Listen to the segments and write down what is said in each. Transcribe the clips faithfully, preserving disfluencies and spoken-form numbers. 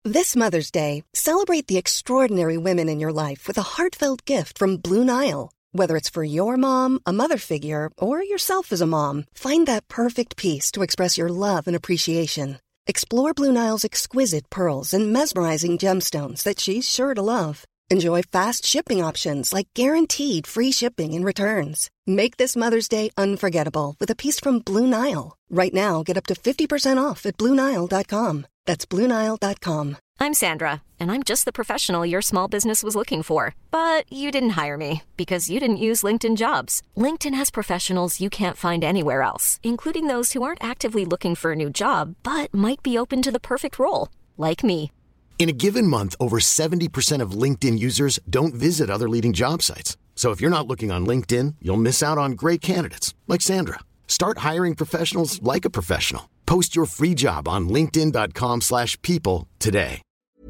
This Mother's Day, celebrate the extraordinary women in your life with a heartfelt gift from Blue Nile. Whether it's for your mom, a mother figure, or yourself as a mom, find that perfect piece to express your love and appreciation. Explore Blue Nile's exquisite pearls and mesmerizing gemstones that she's sure to love. Enjoy fast shipping options like guaranteed free shipping and returns. Make this Mother's Day unforgettable with a piece from Blue Nile. Right now, get up to fifty percent off at blue nile dot com. That's blue nile dot com. I'm Sandra, and I'm just the professional your small business was looking for. But you didn't hire me because you didn't use LinkedIn Jobs. LinkedIn has professionals you can't find anywhere else, including those who aren't actively looking for a new job, but might be open to the perfect role, like me. In a given month, over seventy percent of LinkedIn users don't visit other leading job sites. So if you're not looking on LinkedIn, you'll miss out on great candidates like Sandra. Start hiring professionals like a professional. Post your free job on linkedin dot com slash people today.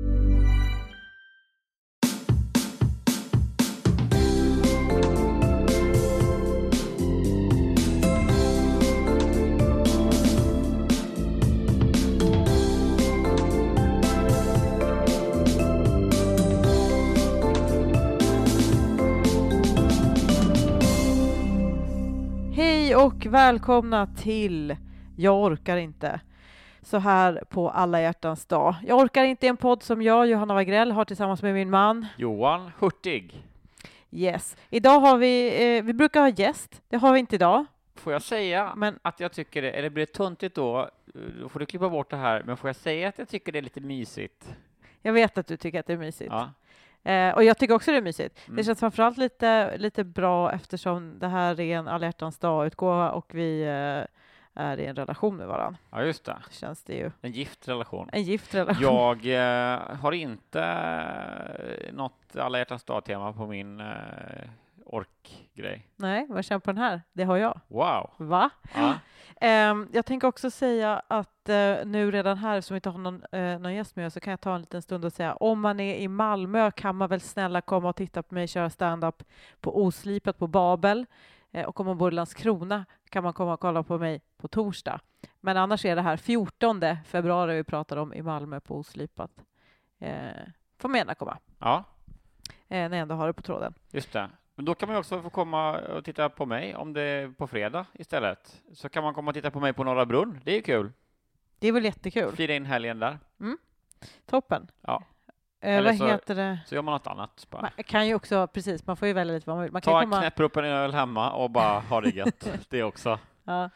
Hej och välkomna till Jag orkar inte. Så här på alla hjärtans dag. Jag orkar inte är en podd som jag, Johanna Wagrell, har tillsammans med min man Johan Hurtig. Yes. Idag har vi, eh, vi brukar ha gäst. Det har vi inte idag. Får jag säga men... att jag tycker det, eller blir det tuntigt då, då får du klippa bort det här, men får jag säga att jag tycker det är lite mysigt? Jag vet att du tycker att det är mysigt. Ja. Eh, och jag tycker också det är mysigt. Mm. Det känns framförallt lite, lite bra eftersom det här är en alla hjärtans dag-utgåva och vi eh, är i en relation med varandra. Ja, just det. Det känns det ju. En gift relation. En gift relation. Jag eh, har inte eh, något alla hjärtans dag-tema på min eh, orkgrej. Nej, vad känner på den här? Det har jag. Wow. Va? Ja. Um, jag tänker också säga att uh, nu redan här som inte har någon, uh, någon gäst med så kan jag ta en liten stund och säga om man är i Malmö kan man väl snälla komma och titta på mig köra stand-up på Oslipat på Babel. Uh, och om man bor i Landskrona kan man komma och kolla på mig på torsdag. Men annars är det här fjortonde februari vi pratar om i Malmö på Oslipat. Uh, får man gärna komma. Ja. Uh, när jag ändå har det på tråden. Just det. Men då kan man också få komma och titta på mig om det är på fredag istället. Så kan man komma och titta på mig på Norra Brunn. Det är ju kul. Det är väl jättekul. Fira in helgen där. Mm. Toppen. Ja. Eh, vad så, heter det? Så gör man något annat. Bara. Man kan ju också, precis, man får ju välja lite vad man vill. Man Ta kan en komma... knäpper upp en öl hemma och bara ha det gött. Det också. Ja.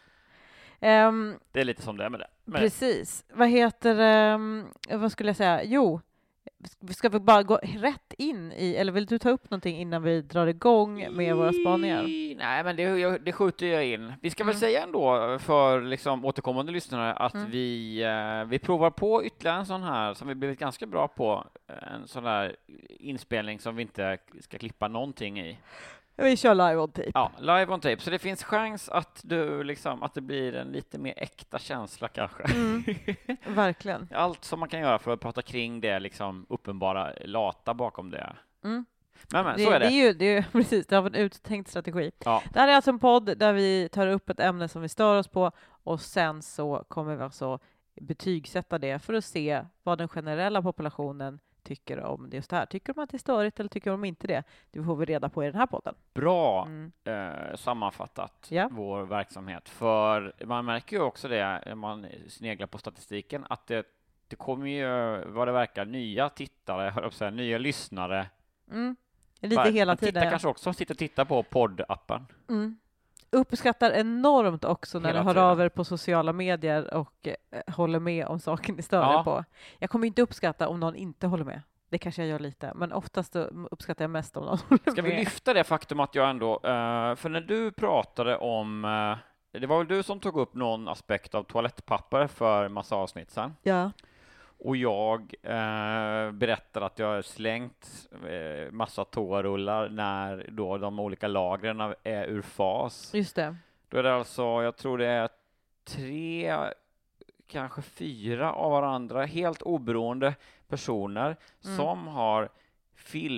Um, det är lite som det är med det. Men... Precis. Vad heter, um, vad skulle jag säga? Jo, ska vi bara gå rätt in i, eller vill du ta upp någonting innan vi drar igång med våra spaningar? Nej, men det, det skjuter jag in. Vi ska mm. väl säga ändå för liksom återkommande lyssnare att mm. vi, eh, vi provar på ytterligare en sån här som vi blivit ganska bra på. En sån här inspelning som vi inte ska klippa någonting i. Vi kör live on tape. Ja, live on tape. Så det finns chans att du liksom, att det blir en lite mer äkta känsla kanske. Mm, verkligen. Allt som man kan göra för att prata kring det liksom uppenbara lata bakom det. Mm. Men, men det, så är det. Det är ju, det är, precis, det har en uttänkt strategi. Ja. Det här är alltså en podd där vi tar upp ett ämne som vi stör oss på och sen så kommer vi alltså betygsätta det för att se vad den generella populationen tycker om just det här. Tycker de att det är störigt eller tycker de inte det? Det får vi reda på i den här podden. Bra mm. eh, sammanfattat ja. vår verksamhet. För man märker ju också det när man sneglar på statistiken att det, det kommer ju vad det verkar nya tittare, hör upp så här, nya lyssnare. Mm. Lite Var, hela tiden. Titta ja. kanske också sitter och tittar på poddappen. Mm. Uppskattar enormt också när Hela ni hör tiden. av er på sociala medier och eh, håller med om saken ni stör Ja. er på. Jag kommer inte uppskatta om någon inte håller med. Det kanske jag gör lite, men oftast uppskattar jag mest om någon håller med. Ska vi lyfta det faktum att jag ändå, uh, för när du pratade om, uh, det var väl du som tog upp någon aspekt av toalettpapper för massa avsnitt sedan. Ja. Och jag uh, berättade att jag har slängt uh, massa toarullar när då de olika lagren är ur fas. Just det. Då är det alltså, jag tror det är tre, kanske fyra av varandra, helt oberoende personer mm. som har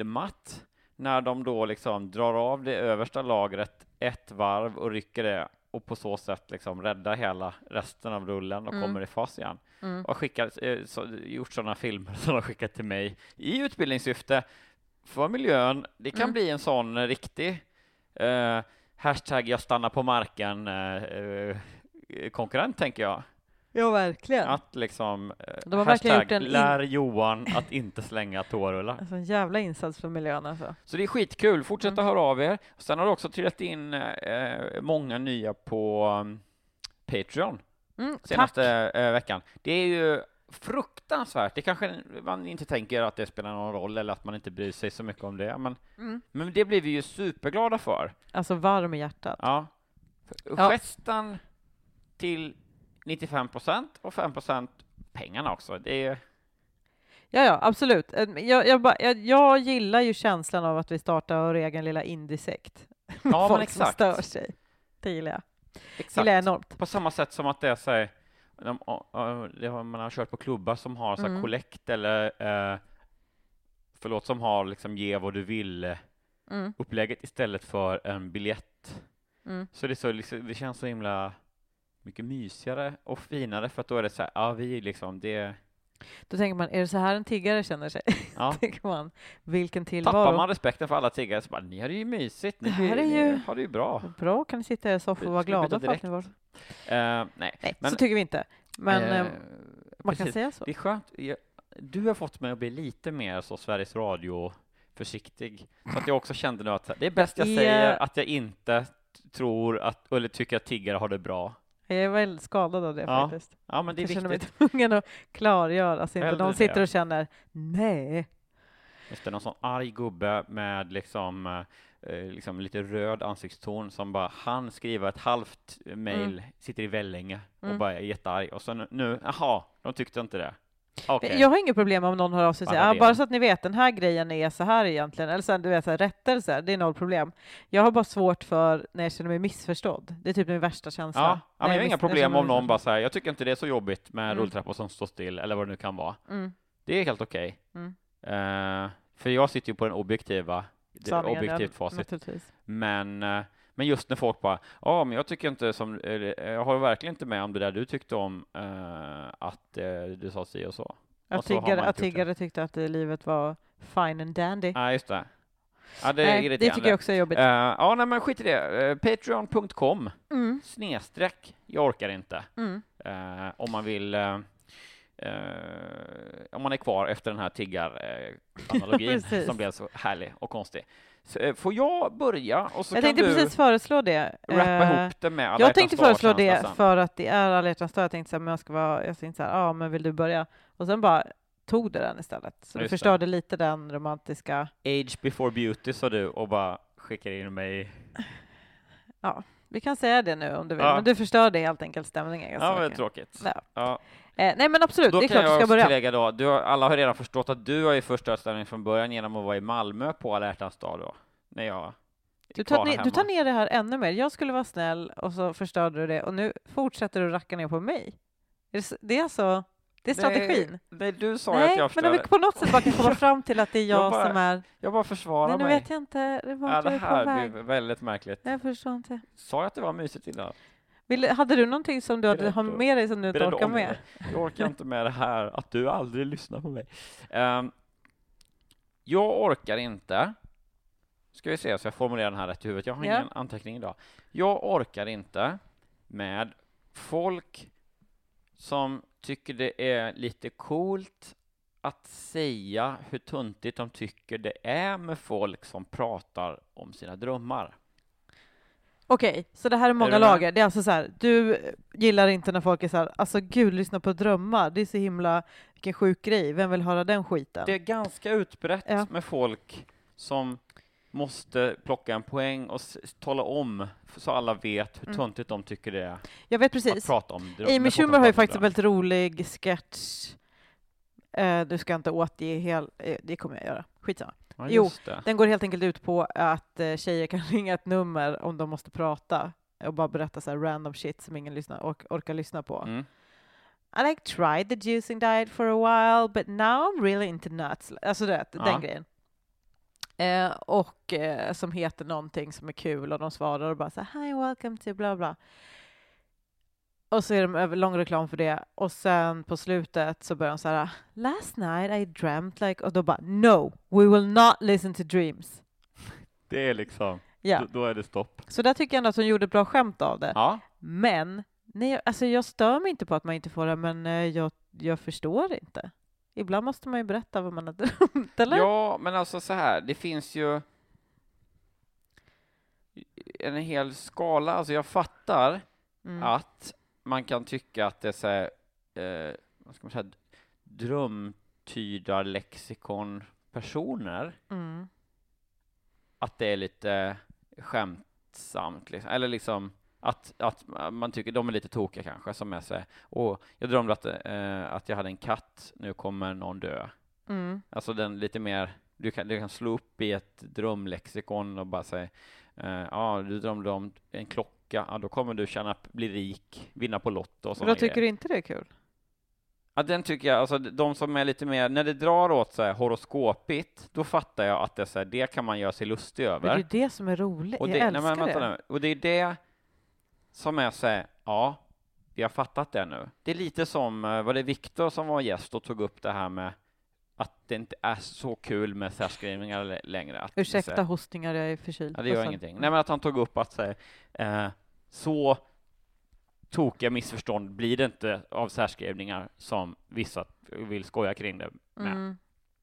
filmat när de då liksom drar av det översta lagret ett varv och rycker det och på så sätt liksom rädda hela resten av rullen och Mm. kommer i fas igen. Mm. Och skickat, eh, så, gjort sådana filmer som de har skickat till mig i utbildningssyfte för miljön. Det kan Mm. bli en sån eh, riktig eh, hashtag jag stannar på marken eh, eh, konkurrent, tänker jag. Ja, verkligen. Att liksom eh, De har verkligen hashtag gjort en in- lär Johan att inte slänga toarullar. Alltså en jävla insats för miljön alltså. Så det är skitkul. Fortsätt Mm. att höra av er. Sen har det också trillat in eh, många nya på um, Patreon Mm, senaste tack. eh, veckan. Det är ju fruktansvärt. Det kanske man inte tänker att det spelar någon roll eller att man inte bryr sig så mycket om det. Men, Mm. men det blir vi ju superglada för. Alltså varm i hjärtat. Ja. Ja. Gesten till nittiofem procent och fem procent pengarna också. Det är Ja, ja, absolut. Jag, jag, bara, jag, jag gillar ju känslan av att vi startar vår egen lilla indiesekt. ja, men Folk exakt. som stör sig. Det gillar jag. Exakt. Gillar jag enormt. På samma sätt som att det är så här, de, uh, det har, man har kört på klubbar som har så här Mm. kollekt eller uh, förlåt, som har liksom ge vad du vill uh, Mm. upplägget istället för en biljett. Mm. Så det, är så liksom, det känns så himla mycket mysigare och finare för att då är det så här, ja vi liksom det. Då tänker man, är det så här en tiggare känner sig? Ja. Tänker man, vilken Tappar tillvaro. man respekten för alla tiggare så bara, ni har det ju mysigt, ni, Det här är ni ju- har det ju bra. Bra, kan ni sitta i soffan och vara Ska vi byta glada för att ni var... Uh, nej, Nej, men, så tycker vi inte. Men eh, eh, man kan precis. säga så. Det är skönt. Jag, du har fått mig att bli lite mer så Sveriges Radio försiktig. Så att jag också kände nu att det är bäst jag Det är- säger att jag inte tror att, eller tycker att tiggare har det bra. Jag är väldigt skadad av det Ja, faktiskt. Ja, men det är Jag känner mig viktigt. tvungen att klargöra så inte Hellre någon sitter det. och känner nej. Just det, någon sån arg gubbe med liksom, eh, liksom lite röd ansiktston som bara han skriver ett halvt mejl, Mm. sitter i Vellinge och Mm. bara är jättearg. Och så nu, nu jaha, de tyckte inte det. Okej. Jag har inget problem om någon hör av sig och säger Bara ah, det. bara så att ni vet, den här grejen är så här egentligen. Eller sen, du vet, så här, rättelser, det är noll problem. Jag har bara svårt för när jag känner mig missförstådd. Det är typ min värsta känsla. Ja, ja, När men jag har miss- inga jag problem känner om mig någon bara missförstådd. säger jag tycker inte det är så jobbigt med Mm. rulltrappor som står still eller vad det nu kan vara. Mm. Det är helt okej. Mm. Eh, för jag sitter ju på den objektiva, det Sanningen, objektivt ja, facit. naturligtvis. Men, eh, men just när folk bara, ja men jag tycker inte som, eller, jag håller verkligen inte med om det där du tyckte om eh, att eh, du sa si och så. Att Och så har man tiggare, inte att gjort det. tiggare tyckte att eh, livet var fine and dandy. Nej, just det. Ja, det är Nej, det irriterande. tycker jag också är jobbigt. Eh, ja, nej men skit i det. Uh, Patreon punkt com Mm. snedstreck, jag orkar inte. Mm. Eh, om man vill eh, eh, om man är kvar efter den här tiggar-analogin Precis. som blev så härlig och konstig. Så, eh, får jag börja och så Jag kan tänkte du precis föreslå det. rappa Eh, ihop det med alla Jag hjärtans tänkte föreslå dag-känsla det sen. för att det är alla hjärtans dag. Jag tänkte så här, men jag ska vara, jag tänkte så här, ja men vill du börja? Och sen bara tog det den istället. Så Just du det. förstörde lite den romantiska, Age before beauty, sa du, och bara skickar in mig. vi kan säga det nu om du vill, Ja. men du förstörde helt enkelt stämningen ganska Ja, men mycket. tråkigt. Ja. Ja. Eh, nej men absolut, Då det är kan klart du jag ska också börja. tillägga då, du har, alla har redan förstått att du har ju förstört ställningen från början genom att vara i Malmö på alla hjärtans dag då. När jag är Du tar, kvar ner, hemma. du tar ner det här ännu mer. Jag skulle vara snäll och så förstörde du det och nu fortsätter du racka ner på mig. Är det, s- det är alltså, det är strategin. Nej, nej, du sa ju Nej, att jag men om vi förstörde. på något sätt bara kan komma fram till att det är jag, Jag bara som är... Jag bara försvarar Nej, nu mig. vet jag inte. Det var Ja, att det jag är på här väg. blir väldigt märkligt. Jag förstår inte. Sa jag att det var mysigt innan? Vill, hade du någonting som du hade Berätta. har med dig som du inte Berätta orkar om med? det. Jag orkar inte med det här, att du aldrig lyssnar på mig. Ehm, jag orkar inte. Ska vi se så jag formulerar den här rätt i huvudet. Jag har Ja. ingen anteckning idag. Jag orkar inte med folk som tycker det är lite coolt att säga hur tuntigt de tycker det är med folk som pratar om sina drömmar. Okej, så det här är många du med? lager. Det är alltså så här, du gillar inte när folk är så här, alltså gud, lyssna på drömmar. Det är så himla, vilken sjuk grej. Vem vill höra den skiten? Det är ganska utbrett Ja. med folk som måste plocka en poäng och s- tala om så alla vet hur Mm. töntigt de tycker det är Jag vet att precis. prata om dröm- Amy när folk Schumer har ju pratar om faktiskt en dröm. väldigt rolig sketch. Eh, du ska inte återge hel... Eh, det kommer jag göra. Skitsamma. Ja, Jo. just det. Den går helt enkelt ut på att eh, tjejer kan ringa ett nummer om de måste prata och bara berätta så här random shit som ingen lyssnar, ork, orkar lyssna på. Mm. I like tried the juicing diet for a while but now I'm really into nuts. Alltså det, Ja. den grejen. Eh, och eh, som heter någonting som är kul och de svarar och bara så här, hi, welcome to bla bla. Och så är de över lång reklam för det. Och sen på slutet så börjar de så här, last night I dreamt like, och då bara, no, we will not listen to dreams. Det är liksom, Ja. då, då är det stopp. Så där tycker jag ändå att hon gjorde ett bra skämt av det. Ja. Men, nej, alltså jag stör mig inte på att man inte får det, men eh, jag, jag förstår inte. Ibland måste man ju berätta vad man har drömt, eller? Ja, men alltså så här, det finns ju en hel skala. Alltså jag fattar Mm. att man kan tycka att det är så här, eh, vad ska man säga, drömtydarlexikon-personer. Mm. Att det är lite skämtsamt, liksom. Eller liksom att, att man tycker de är lite tokiga kanske, som är så här, åh, jag drömde att, eh, att jag hade en katt, nu kommer någon dö. Mm. Alltså den lite mer, du kan, du kan slå upp i ett drömlexikon och bara säga, eh, ja, du drömde om en klocka, ja, då kommer du tjäna, bli rik, vinna på Lotto och Men sådana då tycker grejer. du inte det är kul? Ja, den tycker jag, alltså de som är lite mer, när det drar åt så här horoskopigt, då fattar jag att det, så här, det kan man göra sig lustig över. Men det är det som är roligt. Och det, jag nej, älskar men, vänta det. nu. Och det är det som är så här, ja, vi har fattat det nu. Det är lite som, eh, var det Viktor som var gäst och tog upp det här med att det inte är så kul med särskrivningar l- längre. Att, Ursäkta så, hostingar, jag är förkyld. ja, det gör Och så- ingenting. Nej, men att han tog upp att så, här, eh, så tokiga missförstånd blir det inte av särskrivningar som vissa vill skoja kring det med. Mm.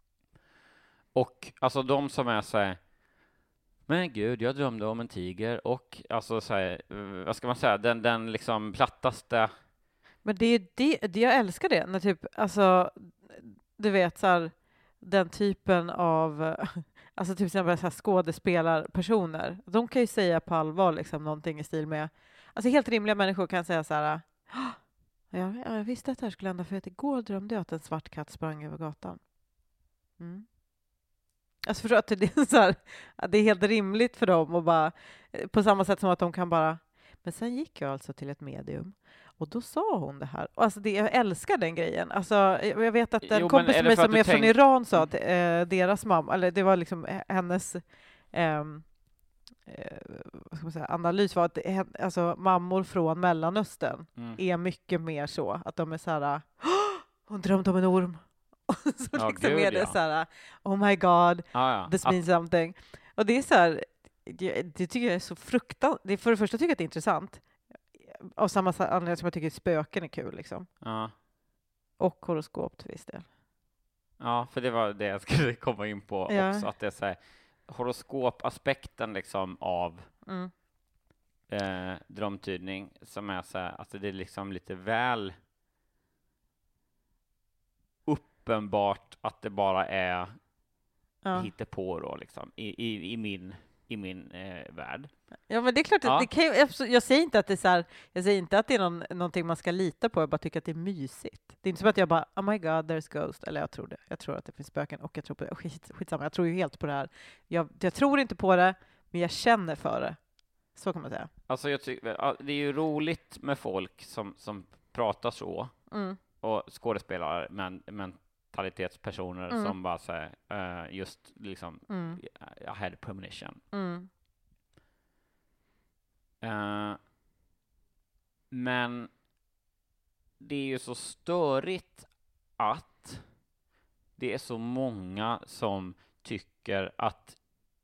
Och alltså de som är så här, men gud, jag drömde om en tiger och alltså så här, eh, vad ska man säga, den, den liksom plattaste. Men det är det, det, jag älskar det, när typ, alltså, du vet så här, den typen av, eh, alltså typ till exempel så här skådespelarpersoner, de kan ju säga på allvar liksom någonting i stil med, alltså helt rimliga människor kan säga så här, "Ah, jag, jag visste att det här skulle hända för att igår drömde jag att en svart katt sprang över gatan." Mm. Alltså förstår att det är så här, att det är helt rimligt för dem och bara, på samma sätt som att de kan bara, men sen gick jag alltså till ett medium och då sa hon det här. Och alltså det, jag älskar den grejen. Alltså, jag jag vet att en Jo, men kompis är med det mig för att som du är från tänk- Iran sa att eh, deras mamma, eller det var liksom h- hennes ehm, eh, vad ska man säga, analys var att det, hen- alltså, mammor från Mellanöstern Mm. är mycket mer så att de är så här, "Åh, hon drömde om en orm." Och så Ja, liksom gud, är det ja. så här, oh my god, Ah, ja. this Att- means something. Och det är så här, det, det tycker jag är så fruktansvärt. För det första tycker jag att det är intressant. Av samma sa- anledning som jag tycker spöken är kul. Liksom. ja. Och horoskop till viss del. Ja, för det var det jag skulle komma in på Ja. också, att det är så här, horoskopaspekten liksom av Mm. eh, drömtydning som är så här, alltså det är liksom lite väl uppenbart att det bara är Ja. hittepå då liksom i, i, i min i min eh, värld. ja, men det är klart. Att Ja. det kan ju, absolut- jag säger inte att det är så här, jag säger inte att det är någon, någonting man ska lita på. Jag bara tycker att det är mysigt. Det är inte som att jag bara, oh my god, there's ghost. Eller jag tror det. Jag tror att det finns spöken och jag tror på det. Skit, skitsamma, jag tror ju helt på det här. Jag, jag tror inte på det, men jag känner för det. Så kan man säga. Alltså jag tycker ja, det är ju roligt med folk som som pratar så, Mm. och skådespelare men mentalitetspersoner Mm. som bara säger uh, just liksom Mm. I had a premonition. Mm. Uh, men det är ju så störigt att det är så många som tycker att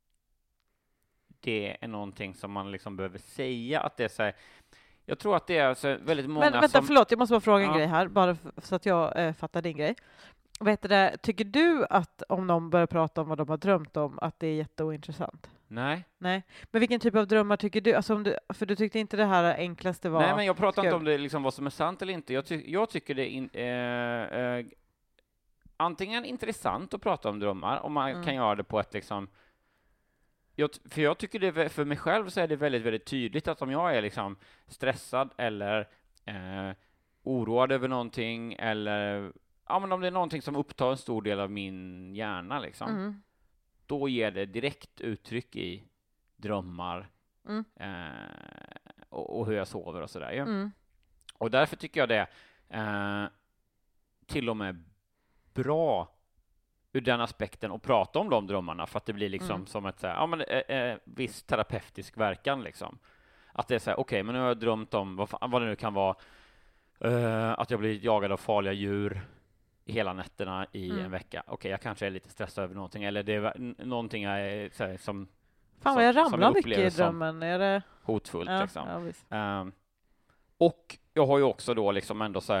det är någonting som man liksom behöver säga, att det är så här, jag tror att det är så väldigt många Men vänta, som förlåt, jag måste bara fråga en Ja. grej här, bara f- så att jag eh, fattar din grej. Vet du det, tycker du att om någon börjar prata om vad de har drömt om, att det är jätteointressant? nej. Nej. Men vilken typ av drömmar tycker du? Alltså om du för du tyckte inte det här enklaste var... Nej, men jag pratar inte kul. om det liksom vad som är sant eller inte. Jag, ty jag tycker det är in, eh, eh, antingen intressant att prata om drömmar, om man Mm. kan göra det på ett liksom... Jag, t- för jag tycker det, vä- för mig själv så är det väldigt, väldigt tydligt att om jag är liksom stressad eller eh, oroad över någonting, eller ja, men om det är någonting som upptar en stor del av min hjärna liksom, Mm. då ger det direkt uttryck i drömmar Mm. eh, och, och hur jag sover och sådär ju. Mm. Och därför tycker jag det eh, till och med bra ur den aspekten och prata om de drömmarna, för att det blir liksom Mm. som ett så här, ja, men, eh, eh, viss terapeutisk verkan liksom. Att det är så här, okej, okay, men nu har jag drömt om vad, fan, vad det nu kan vara, uh, att jag blir jagad av farliga djur hela nätterna i Mm. en vecka. Okej, okay, jag kanske är lite stressad över någonting, eller det är n- någonting jag är, så här, som Fan vad jag som, som ramlar jag mycket i upplever som drömmen. Är det... hotfullt Ja, liksom. ja, visst. Um, och jag har ju också då liksom ändå så här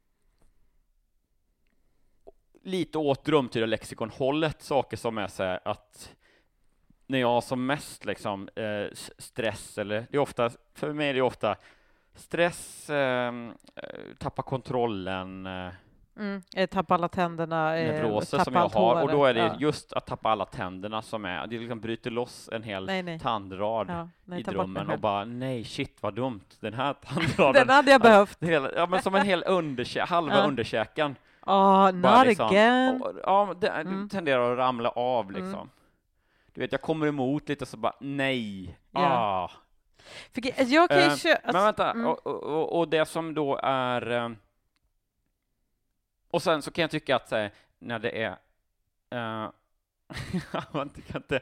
lite åt drömtida lexikon-hållet, saker som är så här att när jag har som mest liksom eh, stress, eller det är ofta, för mig är det ofta stress, eh, tappa kontrollen, eh, Mm. Jag tappar alla tänderna. neuroser tappa som jag allt har, och håret. då är det Ja. just att tappa alla tänderna som är, det liksom bryter loss en hel Nej, nej. tandrad Ja, nej, i ta bort mig drömmen och själv. bara, nej shit vad dumt, den här tandraden. Den hade jag behövt. Hela, ja, men som en hel underkä- halva Ja. underkäken. Ah, Bara not liksom, again. och, ja, det, Mm. det tenderar att ramla av liksom. Mm. Du vet, jag kommer emot lite så bara, nej. Ja. Ah. För ge- jag kan ju Eh, köra... Men vänta, mm. och, och, och det som då är... eh, Och sen så kan jag tycka att så här, när det är... eh, man kan inte...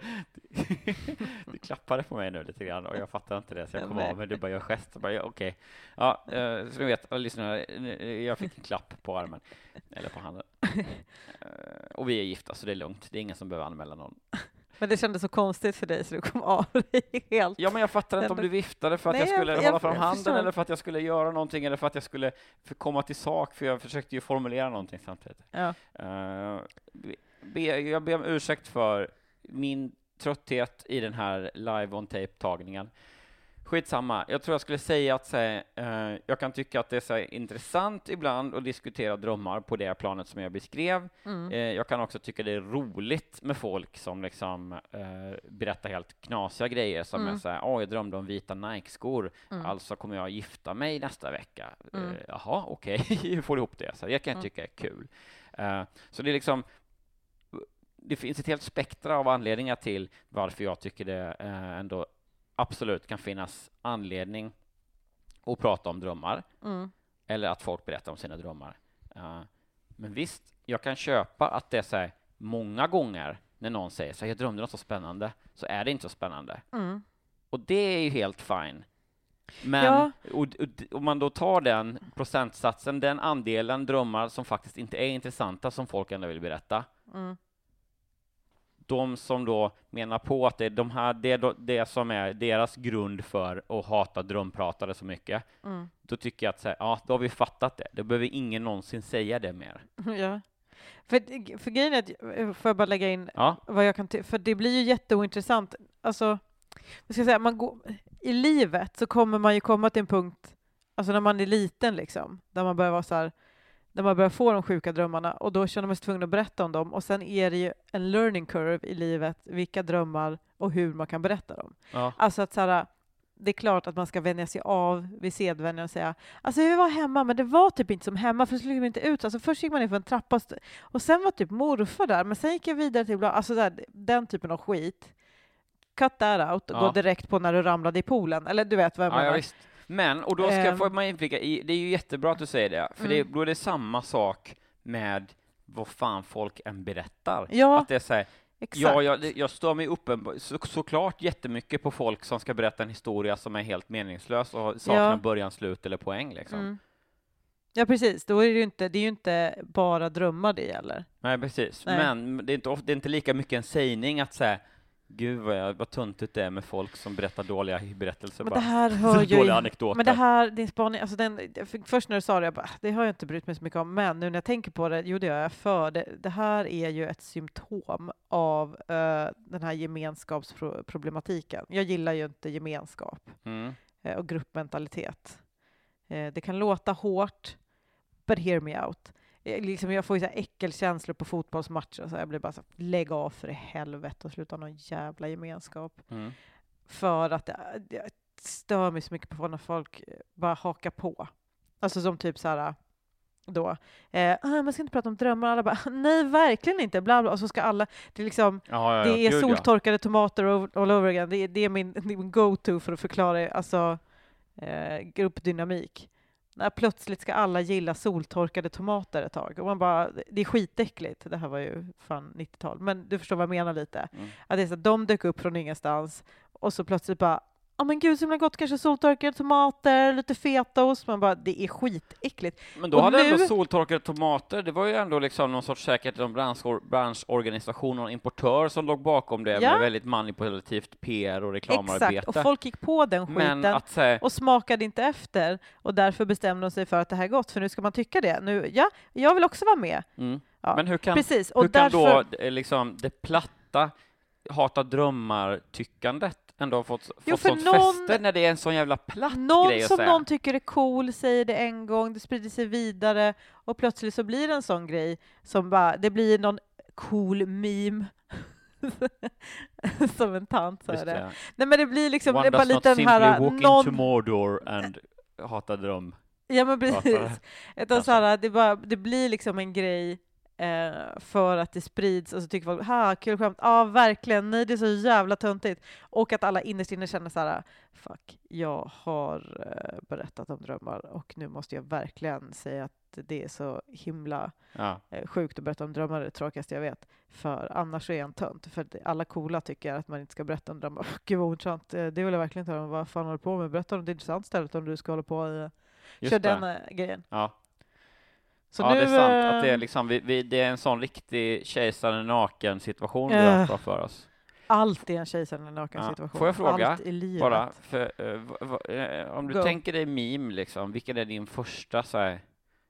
Du klappade på mig nu lite grann och jag fattar inte det, så jag kom Nej. av, men du bara gör gest och bara, ja, okej. Ja, eh, så ni vet, alla lyssnare, jag fick en klapp på armen, eller på handen. Eh, och vi är gifta, så det är lugnt. Det är ingen som behöver anmäla någon. Men det kändes så konstigt för dig så du kom av dig helt. Ja, men jag fattar inte om du viftade för att Nej, jag skulle jag- hålla jag- fram jag handen, förstår. eller för att jag skulle göra någonting, eller för att jag skulle för komma till sak, för jag försökte ju formulera någonting samtidigt. Ja. Uh, be, jag ber om ursäkt för min trötthet i den här live on tape-tagningen. Skitsamma. Jag tror jag skulle säga att så här, eh, jag kan tycka att det är så här, intressant ibland att diskutera drömmar på det planet som jag beskrev. Mm. Eh, jag kan också tycka det är roligt med folk som liksom eh, berättar helt knasiga grejer som Mm. är så här, åh, jag drömde om vita Nike-skor, Mm. alltså kommer jag gifta mig nästa vecka. Mm. Eh, jaha, okej, hur får du ihop det? Så det kan jag Mm. tycka är kul. Eh, så det är liksom, det finns ett helt spektra av anledningar till varför jag tycker det eh, ändå absolut kan finnas anledning att prata om drömmar, Mm. eller att folk berättar om sina drömmar. Uh, men visst, jag kan köpa att det är så här, många gånger när någon säger så här, jag drömde något så spännande, så är det inte så spännande. Mm. Och det är ju helt fine. Men Ja. och, och, om man då tar den procentsatsen, den andelen drömmar som faktiskt inte är intressanta, som folk ändå vill berätta, Mm. de som då menar på att det är de här, det, är då- det som är deras grund för att hata drömpratare så mycket, Mm. då tycker jag att så här, ja, då har vi fattat det. Då behöver ingen någonsin säga det mer. Ja. För, för grejen är att, får jag bara lägga in Ja, vad jag kan ty- för det blir ju jätteointressant. Alltså, vad ska jag säga, man går, i livet så kommer man ju komma till en punkt, alltså när man är liten liksom, där man börjar vara så här, när man börjar få de sjuka drömmarna, och då känner man sig tvungen att berätta om dem, och sen är det ju en learning curve i livet, vilka drömmar och hur man kan berätta dem. ja. Alltså att så här, det är klart att man ska vänja sig av vid sedvänjan och säga, alltså vi var hemma, men det var typ inte som hemma, för det såg inte ut. Alltså först gick man in för en trappa och, st- och sen var typ morfar där, men sen gick jag vidare till bla, alltså där, den typen av skit. Cut that out och Ja. gå direkt på när du ramlade i poolen. Eller du vet vad jag Ja, ja, menar. visst. Men, och då ska jag Ehm. få man inflika i, det är ju jättebra att du säger det, för det, Mm. då är det samma sak med vad fan folk än berättar. Ja, Att det är så här, exakt. ja, jag, det- jag står mig uppen, så, såklart jättemycket på folk som ska berätta en historia som är helt meningslös och saknar Ja. början, slut eller poäng liksom. Mm. Ja, precis. Då är det ju inte, det är ju inte bara drömmar det gäller. Nej, precis. Nej. Men det är, inte, of- det är inte lika mycket en sägning att säga, gud vad, jag, vad tuntigt det är med folk som berättar dåliga berättelser. Men bara. det här hör ju... Dåliga anekdoter. Men det här, din spaning, alltså den, för först när du sa det, jag bara, det har jag inte brytt mig så mycket om, men nu när jag tänker på det, jo det gör jag för. Det, det här är ju ett symptom av uh, den här gemenskapsproblematiken. Jag gillar ju inte gemenskap Mm. uh, och gruppmentalitet. Uh, det kan låta hårt, but hear me out. Eh, Liksom jag får ju så här äckelkänslor på fotbollsmatcher och så. Jag blir bara så här, lägg av för i helvete och sluta ha någon jävla gemenskap. Mm. För att det, det stör mig så mycket på när folk bara hakar på. Alltså som typ så här då. Eh, ah, man ska inte prata om drömmar. Alla bara, nej verkligen inte. Bla, bla. Och så ska alla, det är liksom, Ja, ja, ja. det är Gud, ja. soltorkade tomater all, all over again. Det är, det är min, det är min go-to för att förklara alltså, eh, gruppdynamik. när plötsligt ska alla gilla soltorkade tomater ett tag. Och man bara, det är skitäckligt. Det här var ju fan nittiotal. Men du förstår vad jag menar lite. Mm. Att det är så att de dök upp från ingenstans och så plötsligt bara, ja men gud så himla gott, kanske soltorkade tomater, lite fetaost. Man bara, det är skitäckligt. Men då och hade nu... ändå soltorkade tomater, det var ju ändå liksom någon sorts säkert en branschor, branschorganisation och importör som låg bakom det ja. med väldigt manipulativt P R och reklamarbete. Exakt, och folk gick på den skiten att, säga... och smakade inte efter. Och därför bestämde de sig för att det här är gott, för nu ska man tycka det. Nu, ja, jag vill också vara med. Mm. Ja. Men hur kan, Precis. hur och därför... kan då liksom det platta hata drömmar-tyckandet ändå har fått, fått jo, sånt någon, fäste när det är en sån jävla platt någon grej att som säga. någon tycker är cool säger det en gång, det sprider sig vidare och plötsligt så blir det en sån grej som bara, det blir någon cool meme som en tant sa det. det. Nej men det blir liksom, One det är bara lite den här walk någon... into Mordor and hata dröm. Ja men precis. Utan så här, det, bara, det blir liksom en grej eh, för att det sprids och så tycker folk, ha kul skämt, ja verkligen, nej det är så jävla töntigt. Och att alla innerst inne känner så här, fuck, jag har eh, berättat om drömmar och nu måste jag verkligen säga att det är så himla ja. eh, sjukt att berätta om drömmar, det tråkigaste jag vet. För annars är jag en tönt. För alla coola tycker att man inte ska berätta om drömmar. Gud vad intressant, det vill jag verkligen inte höra om. Vad fan håller du på med? Berätta om det intressant stället om du ska hålla på i kör den äh, grejen. Ja. Så ja, nu, det är sant att det är liksom vi, vi, det är en sån riktig kejsaren naken situation vi äh, har för oss. Allt är en kejsaren naken ja. situation. Får jag fråga allt i livet. bara för, uh, v, v, uh, om du Go. tänker dig meme liksom, vilken är din första så här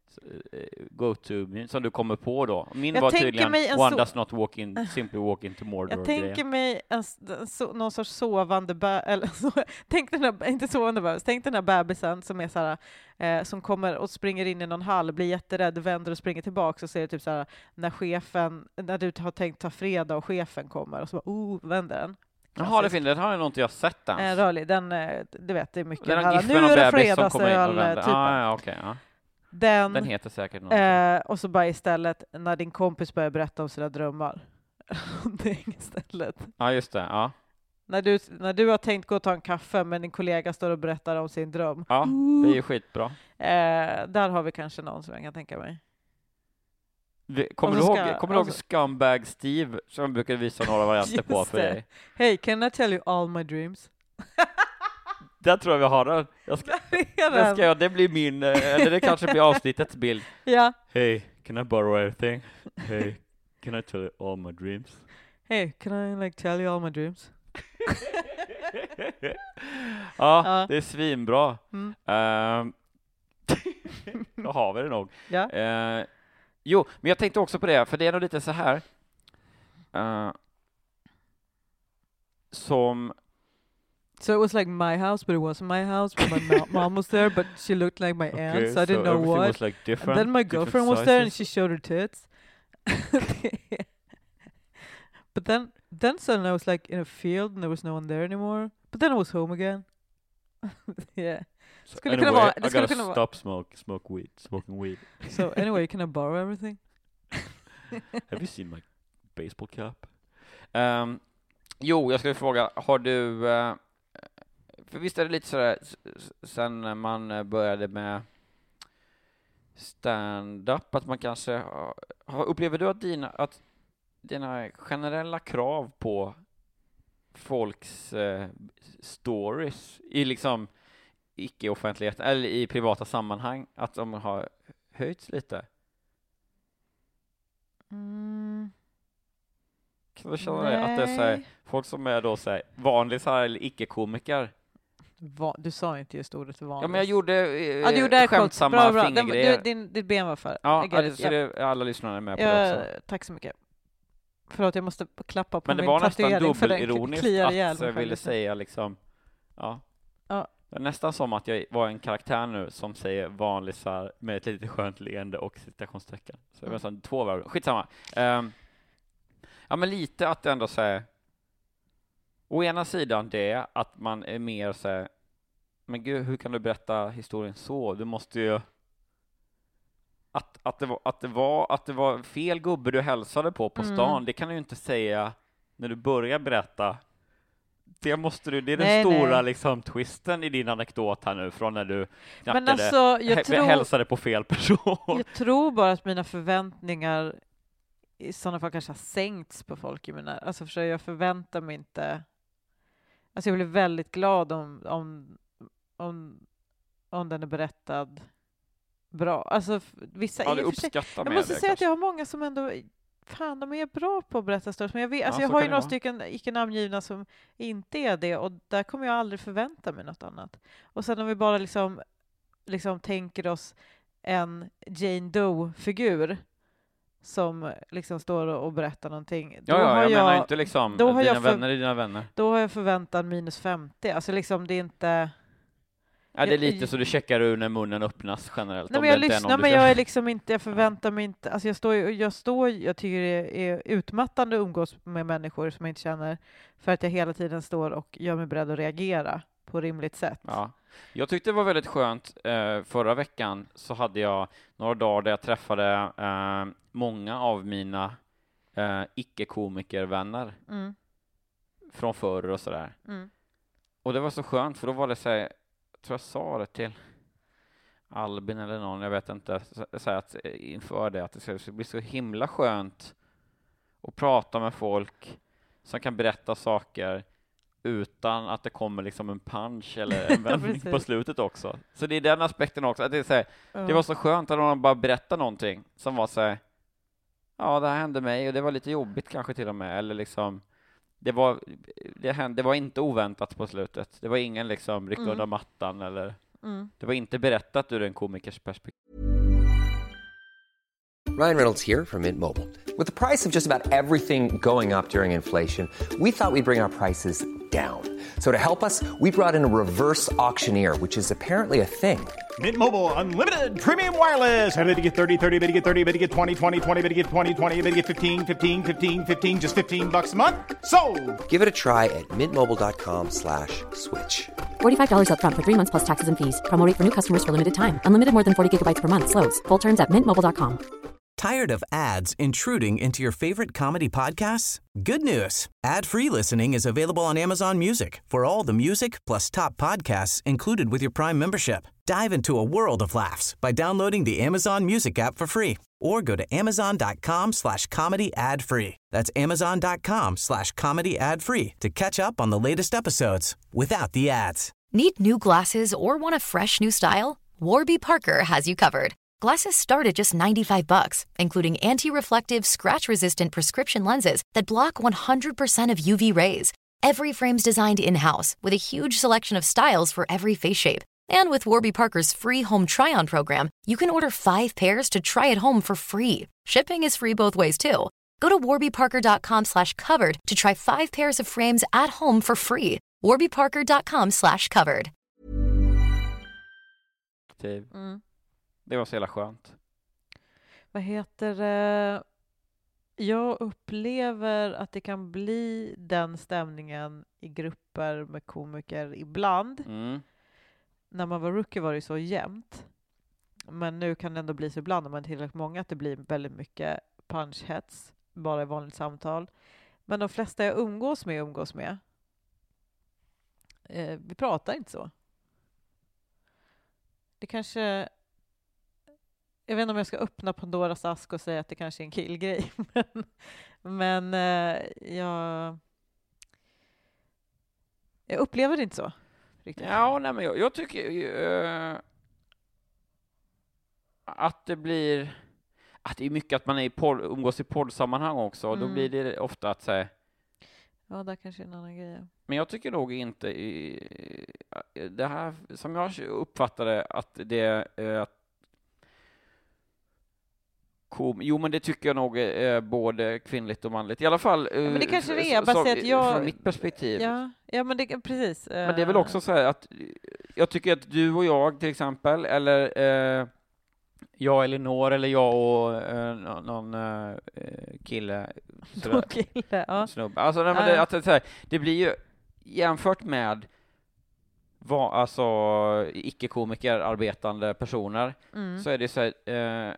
go-to som du kommer på då? Min jag var tydligen one so- does not walk in, simply walk into Mordor. Jag tänker mig en, en, so, någon sorts sovande bä- eller så, tänk den här, inte sovande bebis, tänk den här bebisen som är så här, eh, som kommer och springer in i någon hall, blir jätterädd, vänder och springer tillbaka och ser typ så här, när chefen, när du har tänkt ta fredag och chefen kommer och så bara, oh, vänder den. Jaha, det finns det har jag nog inte jag sett ens. En rörlig, den, du vet, det är mycket den här, nu är det fredagsöl typen. Ah, ja, okay, ja. Den, den heter säkert något. Eh, och så bara istället när din kompis börjar berätta om sina drömmar. Det är istället. Ja, just det. Ja. När du, när du har tänkt gå och ta en kaffe men din kollega står och berättar om sin dröm. Ja, det är ju skitbra. Eh, där har vi kanske någon som jag kan tänka mig. Vi, kommer du ska, ihåg, kommer du ihåg alltså, Scumbag Steve som jag brukar visa några varianter på för dig? Hey, can I tell you all my dreams? Där tror jag vi har den. Jag ska, det, ska jag, det blir min, eller det kanske blir avsnittets bild. Ja. Hey, can I borrow everything? Hey, can I tell you all my dreams? Hey, can I like tell you all my dreams? Ja, ja, det är svinbra. Mm. Uh, då har vi det nog. Ja. Uh, jo, men jag tänkte också på det, för det är nog lite så här. Uh, som So it was like my house, but it wasn't my house. But my mo- mom was there, but she looked like my aunt, okay, so I didn't so know what. Was like and then my girlfriend was there, and she showed her tits. But then, then suddenly I was like in a field, and there was no one there anymore. But then I was home again. Yeah. So anyway, vara, I gotta stop vara. smoke, smoke weed, smoking weed. So anyway, can I borrow everything? Have you seen my baseball cap? Um, jo, jag skulle fråga, har du... Uh, För visst är det lite sådär, sen man började med stand-up, att man kanske har, upplever du att dina, att dina generella krav på folks eh, stories i liksom icke-offentlighet eller i privata sammanhang, att de har höjts lite? Mm. Kan du känna det? Att det är så här, folk som är då så här, vanliga så här, eller icke-komiker. Va, du sa inte just ordet vanligt. Ja, men jag gjorde, eh, ja, du gjorde skämtsamma bra, bra. fingergrejer. Den, din, ditt ben var för. Ja, det, så det, alla lyssnare är med på ja, det också. Tack så mycket. Förlåt, jag måste klappa på men min det var nästan dubbelironiskt att jag ville säga liksom, ja. ja. Det är nästan som att jag var en karaktär nu som säger vanlig så här, med ett litet skönt leende och citationstecken. Så det var nästan två varv. Skitsamma. Um, ja, men lite att det ändå säger å ena sidan det att man är mer så här, men gud, hur kan du berätta historien så? Du måste ju att, att, det var, att, det var, att det var fel gubbe du hälsade på på stan, mm. det kan du ju inte säga när du börjar berätta Det måste du, det är den nej, stora nej. liksom twisten i din anekdot här nu från när du Men alltså, jag hä- tror, hälsade på fel person. jag tror bara att mina förväntningar i sådana fall kanske har sänkts på folk i mina, alltså för jag förväntar mig inte, alltså jag blir väldigt glad om, om, om, om den är berättad bra. Alltså vissa Ja, i du och för sig, uppskattar jag med måste det, säga att kanske. jag har många som ändå, fan de är bra på att berätta stories, men jag, vet, Ja, alltså jag så har kan ju det några vara. stycken icke namngivna som inte är det, och där kommer jag aldrig förvänta mig något annat. Och sen om vi bara liksom, liksom tänker oss en Jane Doe-figur som liksom står och berättar någonting. Ja, ja, har jag, jag menar inte liksom då har dina jag för- vänner är dina vänner. Då har jag förväntan minus femtio. Alltså liksom det är inte... Ja, det är jag- lite så du checkar ur när munnen öppnas generellt. Nej, om men jag det inte är lyssnar, någon du men känner. jag är liksom inte, jag förväntar mig inte, alltså jag står ju- jag står, jag tycker det är utmattande att umgås med människor som jag inte känner, för att jag hela tiden står och gör mig beredd att reagera på rimligt sätt. Ja. Jag tyckte det var väldigt skönt. Eh, förra veckan så hade jag några dagar där jag träffade eh, många av mina eh, icke-komikervänner Mm. från förr och sådär. Mm. Och det var så skönt, för då var det så här, jag tror jag sa det till Albin eller någon, jag vet inte, så, så här att inför det, att det ska bli så himla skönt att prata med folk som kan berätta saker utan att det kommer liksom en punch eller en vändning Precis. på slutet också. Så det är den aspekten också, att det är så här, Ja. det var så skönt att någon bara berättade någonting som var så här, ja, det här hände mig och det var lite jobbigt kanske till och med, eller liksom det var, det hände, det var inte oväntat på slutet. Det var ingen liksom ryck Mm. under mattan, eller Mm. det var inte berättat ur en komikers perspektiv. Ryan Reynolds here from Mint Mobile. With the price of just about everything going up during inflation, we thought we'd bring our prices down. So to help us, we brought in a reverse auctioneer, which is apparently a thing. Mint Mobile Unlimited Premium Wireless. How to get thirty, thirty, how to get thirty, how to get twenty, twenty, twenty, how to get twenty, twenty, how to get fifteen, fifteen, fifteen, fifteen, just fifteen bucks a month? Sold! Give it a try at mintmobile.com slash switch. forty-five dollars up front for three months plus taxes and fees. Promo rate for new customers for limited time. Unlimited more than forty gigabytes per month. Slows full terms at mint mobile dot com. Tired of ads intruding into your favorite comedy podcasts? Good news. Ad-free listening is available on Amazon Music for all the music plus top podcasts included with your Prime membership. Dive into a world of laughs by downloading the Amazon Music app for free or go to amazon.com slash comedy ad free. That's amazon.com slash comedy ad free to catch up on the latest episodes without the ads. Need new glasses or want a fresh new style? Warby Parker has you covered. Glasses start at just ninety-five bucks, including anti-reflective, scratch-resistant prescription lenses that block one hundred percent of U V rays. Every frame's designed in-house with a huge selection of styles for every face shape. And with Warby Parker's free home try-on program, you can order five pairs to try at home for free. Shipping is free both ways, too. Go to warbyparker.com slash covered to try five pairs of frames at home for free. warbyparker.com slash covered. Mm. Det var så jävla skönt. Vad heter det? Jag upplever att det kan bli den stämningen i grupper med komiker ibland. Mm. När man var rookie var det så jämnt. Men nu kan det ändå bli så ibland när man är tillräckligt många att det blir väldigt mycket punchhets bara i vanligt samtal. Men de flesta jag umgås med umgås med eh, vi pratar inte så. Det kanske... Jag vet inte om jag ska öppna Pandoras ask och säga att det kanske är en killgrej. Men, men eh, jag... Jag upplever det inte så. Riktigt. Ja, nej, men jag, jag tycker uh, att det blir... Att det är mycket att man är i podd, umgås i poddsammanhang också. Och då Mm. blir det ofta att säga... Ja, där kanske är en annan grej. Men jag tycker nog inte i, det här, som jag uppfattade att det är att kom, jo men det tycker jag nog är både kvinnligt och manligt. I alla fall Ja, men det kanske det är, så, baserat jag... från mitt perspektiv. Ja, ja men det precis. Men det är väl också så här att jag tycker att du och jag till exempel, eller eh, jag Elinor, eller jag och eh, någon eh, kille, sådär, kille, ja. snubbe. Alltså, nej, men det, att, det, så här, det blir ju jämfört med vad, alltså, icke-komiker arbetande personer, Mm. så är det så här, eh,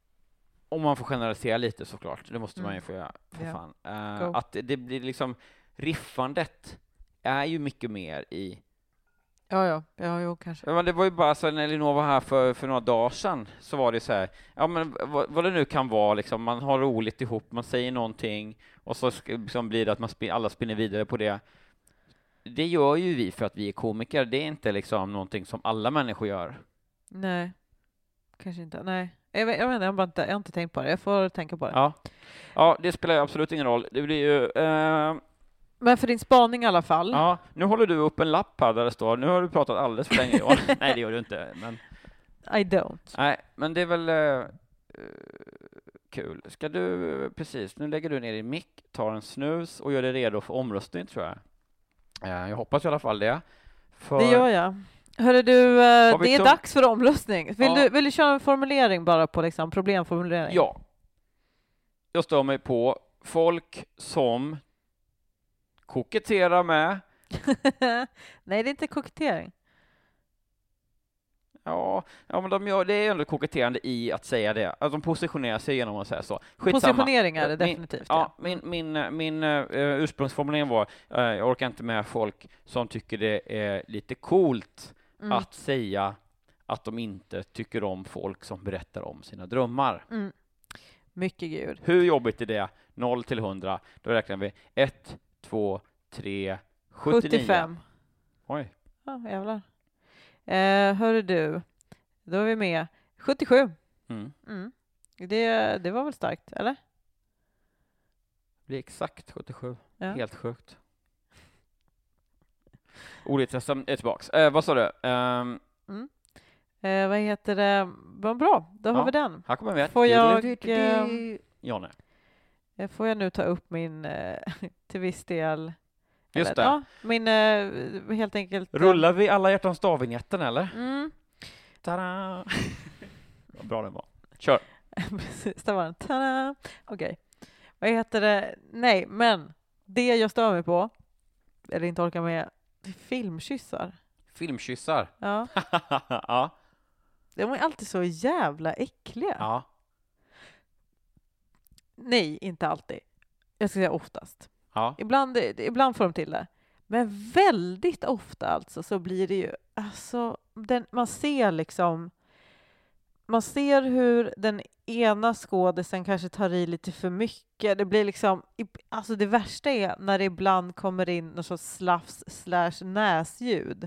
om man får generalisera lite såklart, det måste Mm. man ju få göra, för Ja. fan. Eh, Go. att det, det blir liksom, riffandet är ju mycket mer i... Ja, ja, ja, jo, kanske. Men det var ju bara så när Elinor var här för, för några dagar sedan, så var det så här, ja men vad, vad det nu kan vara, liksom, man har roligt ihop, man säger någonting, och så liksom blir det att man spin, alla spinner vidare på det. Det gör ju vi för att vi är komiker, det är inte liksom någonting som alla människor gör. Nej, kanske inte, nej. Jag vet, jag vet inte, jag har, inte, jag har inte tänkt på det, jag får tänka på det. Ja, ja det spelar ju absolut ingen roll. Det blir ju... Eh... Men för din spaning i alla fall. Ja, nu håller du upp en lapp här där det står, nu har du pratat alldeles för länge, Johan. Nej, det gör du inte. Men... I don't. Nej, men det är väl uh, kul. Ska du, precis, nu lägger du ner din mick, tar en snus och gör dig redo för omröstning, tror jag. Uh, jag hoppas i alla fall det. För... Det gör jag. Hörru du, uh, det är tum- dags för omröstning. Vill, ja. du, vill du köra en formulering bara på liksom, problemformulering? Ja. Jag står mig på folk som koketterar med. Nej, det är inte kokettering. Ja, ja, men de gör, det är ändå koketterande i att säga det. Att de positionerar sig genom att säga så. Skitsamma. Positionering är det min, definitivt. Ja, min, min, min uh, ursprungsformulering var, uh, jag orkar inte med folk som tycker det är lite coolt mm. att säga att de inte tycker om folk som berättar om sina drömmar. Mm. Mycket gud. Hur jobbigt är det? noll till hundra. Då räknar vi ett, två, tre, sjuttionio. sjuttiofem. Oj. Ja, jävlar. Eh, hörru du, då är vi med. sjuttiosju. Mm. Mm. Det, det var väl starkt, eller? Det blir exakt sjuttiosju. Ja. Helt sjukt. Ordintressen är tillbaks. Eh, vad sa du? Um, mm. eh, vad heter det? Vad bra, då ja, har vi den. Här kommer vi. Får jag, eh, Janne. får jag nu ta upp min eh, till viss del... Just eller, det. Ja, min eh, helt enkelt... Rullar vi alla hjärtans dag-vignetten, eller? Mm. Tada! Vad bra den var. Kör. Precis, det var den. Tada! Okej. Okay. Vad heter det? Nej, men det jag stör mig på, eller inte orkar med, filmkyssar. Filmkyssar? Ja. Ja. De är alltid så jävla äckliga. Ja. Nej, inte alltid. Jag ska säga oftast. Ja. Ibland, ibland får de till det. Men väldigt ofta alltså så blir det ju, alltså, den, man ser liksom, man ser hur den ena skådisen kanske tar i lite för mycket. Det blir liksom, alltså det värsta är när det ibland kommer in någon sorts slafs slash näsljud.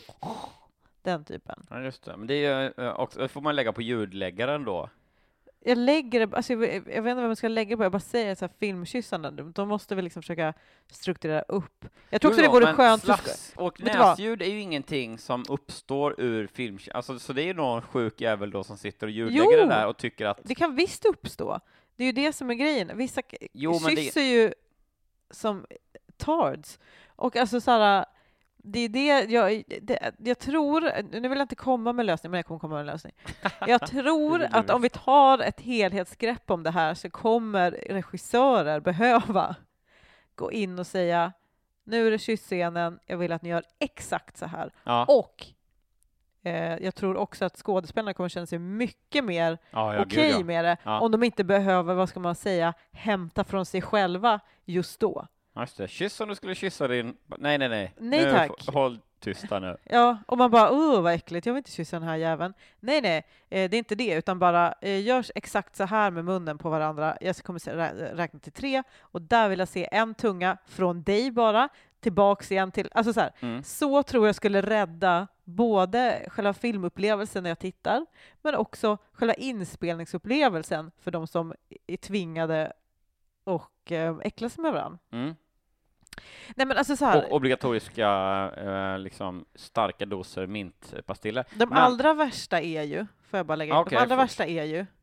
Den typen. Ja, just det. Men det är ju också, det får man lägga på ljudläggaren då. Jag lägger det, alltså jag, jag vet inte vad man ska lägga på, jag bara säger så här, filmkyssarna, de måste väl liksom försöka strukturera upp. Jag tror också jo, det vore skönt. Slafs och näsljud är ju ingenting som uppstår ur film, alltså, så det är ju någon sjuk jävel då som sitter och ljudlägger det där och tycker att... det kan visst uppstå. Det är ju det som är grejen. Vissa jo, kysser det... ju som tards. Och alltså så här, det är det jag, det, jag tror, nu vill jag inte komma med lösning, men jag kommer komma med en lösning. Jag tror att om vi tar ett helhetsgrepp om det här så kommer regissörer behöva gå in och säga, nu är det kyssscenen, jag vill att ni gör exakt så här. Ja. Och eh, jag tror också att skådespelarna kommer känna sig mycket mer ja, ja, okej gud, ja. med det, ja. om de inte behöver, vad ska man säga, hämta från sig själva just då. Just det. Kyss om du skulle kyssa din... Nej, nej, nej. Nej, nu, tack. F- håll tysta nu. Ja, och man bara, åh vad äckligt, jag vill inte kyssa den här jäveln. Nej, nej, eh, det är inte det, utan bara eh, görs exakt så här med munnen på varandra. Jag kommer rä- räkna till tre, och där vill jag se en tunga från dig bara, tillbaks igen till... Alltså så här, mm. så tror jag skulle rädda både själva filmupplevelsen när jag tittar, men också själva inspelningsupplevelsen för de som är tvingade och eh, äckla sig med varandra. Mm. Nej, men alltså så här, och obligatoriska eh, liksom starka doser mintpastiller. De men... allra värsta är ju, får jag bara lägga in, okay, de allra för... värsta är ju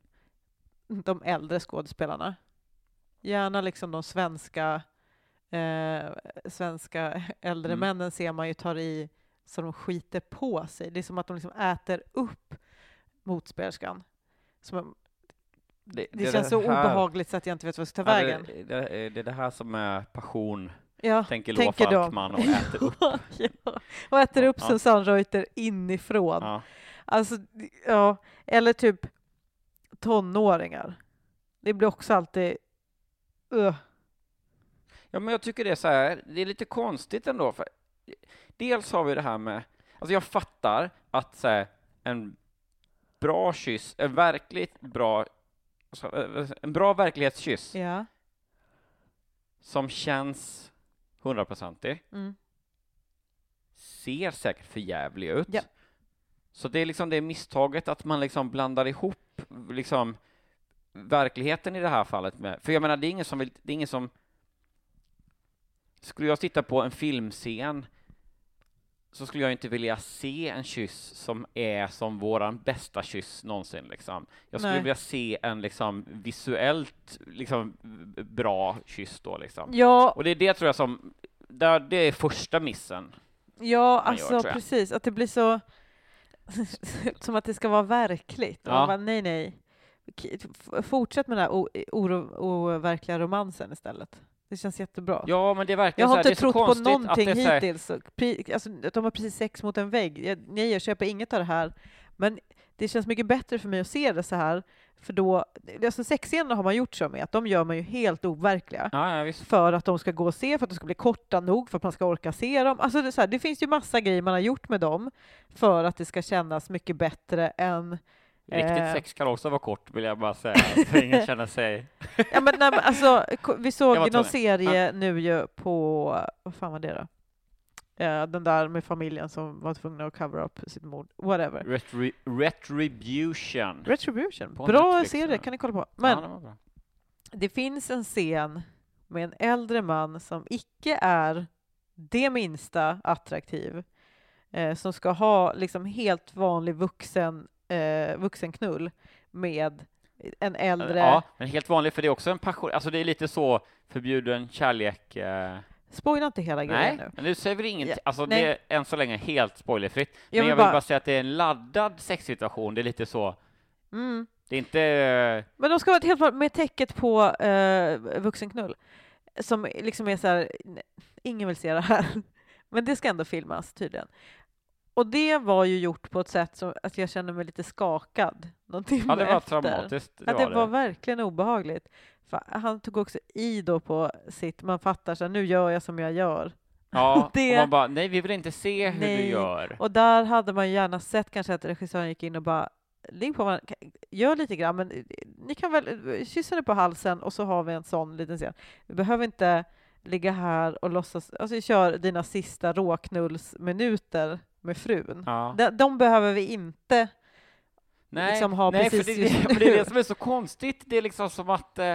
de äldre skådespelarna. Gärna liksom de svenska eh, svenska äldre mm. männen ser man ju tar i så de skiter på sig. Det är som att de liksom äter upp motspelerskan. Som det, det, det känns det så här... obehagligt så att jag inte vet vad jag ska ta ja, vägen. Det, det, det är det här som är passion. Ja, tänker tänker Loa Falkman och äter upp. ja, och äter upp ja. Susanne Reuter inifrån. Ja. Alltså, ja. Eller typ tonåringar. Det blir också alltid... Uh. Ja, men jag tycker det är så här, det är lite konstigt ändå. För dels har vi det här med, alltså jag fattar att så här, en bra kyss, en verkligt bra, en bra verklighetskyss Ja. som känns hundraprocentig Mm. ser säkert för jävlig ut. Ja. Så det är liksom det misstaget att man liksom blandar ihop liksom verkligheten i det här fallet med, för jag menar det är ingen som vill, det är ingen som skulle jag titta på en filmscen så skulle jag inte vilja se en kyss som är som våran bästa kyss någonsin liksom. Jag skulle Nej. vilja se en liksom visuellt liksom bra kyss då liksom. Ja, Och det är det tror jag som där det är första missen. ja man alltså gör, tror jag. precis. Att det blir så som att det ska vara verkligt. Och Ja. man bara, nej, nej. F- Fortsätt med den här o- oro- overkliga romansen istället. Det känns jättebra. Ja, men det verkar Jag så har här, inte det är så trott på konstigt att någonting det är så här, hittills. Och Pri, alltså, att de har precis sex mot en vägg. Jag, nej, jag köper inget av det här. Men det känns mycket bättre för mig att se det så här. För då, alltså sexscenerna har man gjort så med att de gör man ju helt overkliga. Ja, ja, visst. För att de ska gå och se, för att de ska bli korta nog, för att man ska orka se dem. Alltså det, är så här, det finns ju massa grejer man har gjort med dem för att det ska kännas mycket bättre än... Riktigt eh, sex kan också vara kort, vill jag bara säga. Så ingen känner sig... Ja, men, nej, men alltså, ko- vi såg Jag var ju någon tvungen. serie nu ju på, vad fan var det då? Eh, den där med familjen som var tvungna att cover up sitt mord. Whatever. Retri- Retribution. Retribution. På Bra Netflix, serie, ja. kan ni kolla på. Men Ja, det var bra. det finns en scen med en äldre man som icke är det minsta attraktiv. Eh, som ska ha liksom helt vanlig vuxen, eh, vuxenknull med en äldre... Ja, men helt vanligt, för det är också en passion. Alltså det är lite så förbjuden kärlek. Eh... Spoila inte hela grejen Nej, nu. men du säger väl ingenting. Ja, Alltså nej. det är än så länge helt spoilerfritt. Men Jag jag vill vill bara- bara säga att det är en laddad sexsituation. Det är lite så. Mm. Det är inte... eh, Men de ska vara helt vanligt med täcket på eh, vuxenknull. Som liksom är så här, nej, ingen vill se det här. Men det ska ändå filmas tydligen. Och det var ju gjort på ett sätt så att jag kände mig lite skakad någon timme Ja, det var efter. traumatiskt. Det Ja, det var var det. verkligen obehagligt. För han tog också i då på sitt, man fattar så här, nu gör jag som jag gör. Ja, det- och man bara, nej, vi vill inte se hur Nej. du gör. Och där hade man ju gärna sett kanske att regissören gick in och bara, ligg på varandra, gör lite grann, men ni kan väl kyssa dig på halsen och så har vi en sån liten scen. Vi behöver inte ligga här och låtsas, alltså kör dina sista råknullsminuter med frun. Ja. De, de behöver vi inte Nej, liksom ha nej, precis för det, just det, men det är nu. det som är så konstigt. Det är liksom som att... Eh,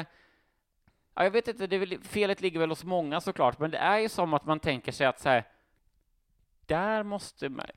ja, jag vet inte, det är väl, felet ligger väl hos många såklart, men det är ju som att man tänker sig att så här, där måste man...